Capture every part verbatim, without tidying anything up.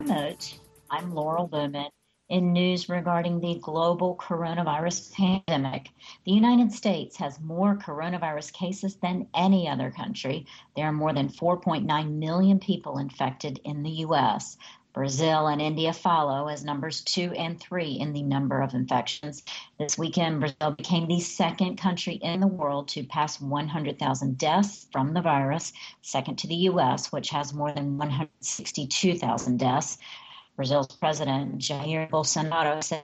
Remote. I'm Laurel Bowman. In news regarding the global coronavirus pandemic, the United States has more coronavirus cases than any other country. There are more than four point nine million people infected in the U S. Brazil and India follow as numbers two and three in the number of infections. This weekend, Brazil became the second country in the world to pass one hundred thousand deaths from the virus, second to the U S, which has more than one hundred sixty-two thousand deaths. Brazil's President Jair Bolsonaro said,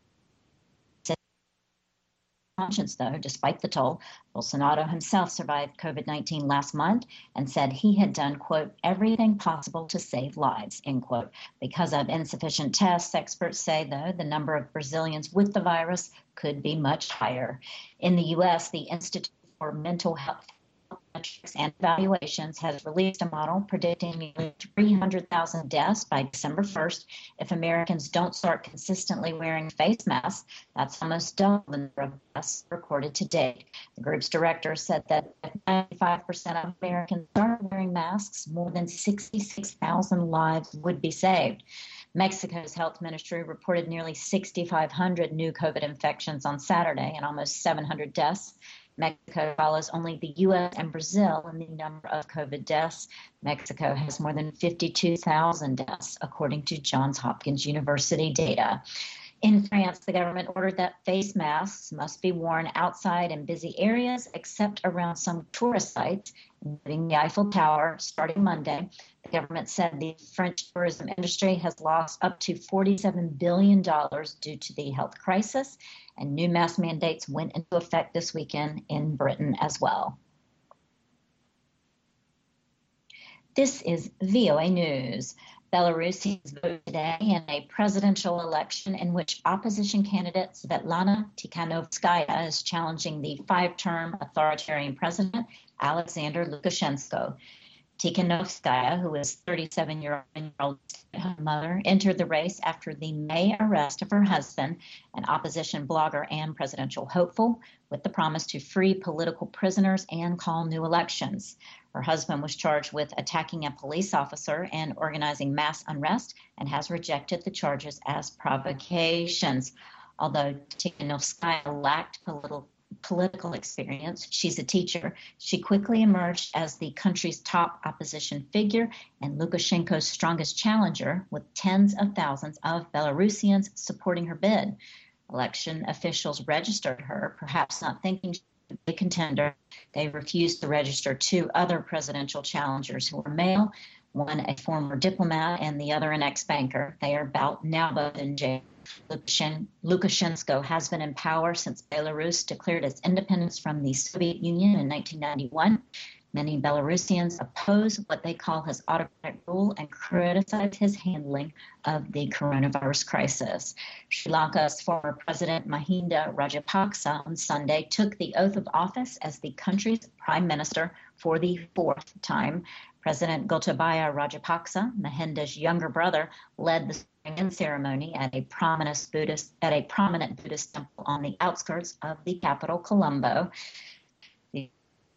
conscience, though, despite the toll. Bolsonaro himself survived COVID nineteen last month and said he had done, quote, everything possible to save lives, end quote. Because of insufficient tests, experts say, though, the number of Brazilians with the virus could be much higher. In the U S, the Institute for Mental Health Metrics and Evaluations has released a model predicting nearly three hundred thousand deaths by December first if Americans don't start consistently wearing face masks. That's almost double the number of deaths recorded to date. The group's director said that if ninety-five percent of Americans started wearing masks, more than sixty-six thousand lives would be saved. Mexico's health ministry reported nearly six thousand five hundred new COVID infections on Saturday and almost seven hundred deaths. Mexico follows only the U S and Brazil in the number of COVID deaths. Mexico has more than fifty-two thousand deaths, according to Johns Hopkins University data. In France, the government ordered that face masks must be worn outside in busy areas, except around some tourist sites, including the Eiffel Tower, starting Monday. The government said the French tourism industry has lost up to forty-seven billion dollars due to the health crisis, and new mask mandates went into effect this weekend in Britain as well. This is V O A News. Belarusians voted today in a presidential election in which opposition candidate Svetlana Tikhanovskaya is challenging the five-term authoritarian president, Alexander Lukashenko. Tikhanovskaya, who is thirty-seven-year-old mother, entered the race after the May arrest of her husband, an opposition blogger and presidential hopeful, with the promise to free political prisoners and call new elections. Her husband was charged with attacking a police officer and organizing mass unrest and has rejected the charges as provocations. Although Tikhanovskaya lacked political political experience, she's a teacher. She quickly emerged as the country's top opposition figure and Lukashenko's strongest challenger, with tens of thousands of Belarusians supporting her bid. Election officials registered her, perhaps not thinking she would be a contender. They refused to register two other presidential challengers who were male, one a former diplomat and the other an ex-banker. They are about now both in jail. Lukashenko has been in power since Belarus declared its independence from the Soviet Union in nineteen ninety-one. Many Belarusians oppose what they call his autocratic rule and criticize his handling of the coronavirus crisis. Sri Lanka's former president Mahinda Rajapaksa on Sunday took the oath of office as the country's prime minister for the fourth time. President Gotabaya Rajapaksa, Mahinda's younger brother, led the swearing-in ceremony at a prominent Buddhist at a prominent Buddhist temple on the outskirts of the capital, Colombo. The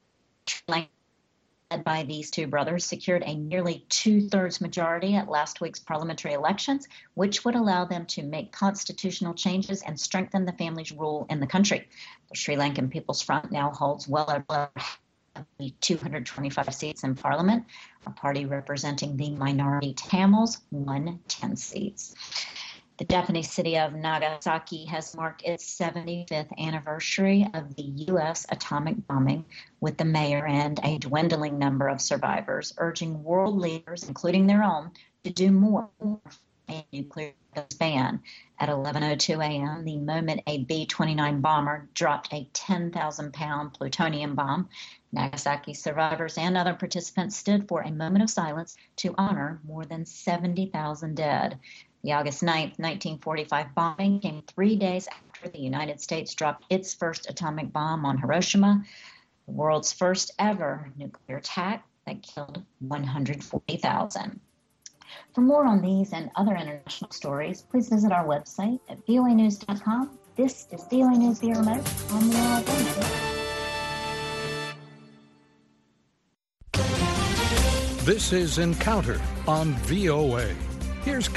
led by these two brothers secured a nearly two-thirds majority at last week's parliamentary elections, which would allow them to make constitutional changes and strengthen the family's rule in the country. The Sri Lankan People's Front now holds well over two hundred twenty-five seats in parliament. A party representing the minority Tamils won ten seats. The Japanese city of Nagasaki has marked its seventy-fifth anniversary of the U S atomic bombing, with the mayor and a dwindling number of survivors urging world leaders, including their own, to do more for a nuclear ban. At eleven oh two a.m., the moment a B twenty-nine bomber dropped a ten thousand pound plutonium bomb, Nagasaki survivors and other participants stood for a moment of silence to honor more than seventy thousand dead. The August ninth, nineteen forty-five bombing came three days after the United States dropped its first atomic bomb on Hiroshima, the world's first ever nuclear attack that killed one hundred forty thousand. For more on these and other international stories, please visit our website at V O A news dot com. This is V O A News via remote. I'm Laura Bowman. This is Encounter on V O A. Here's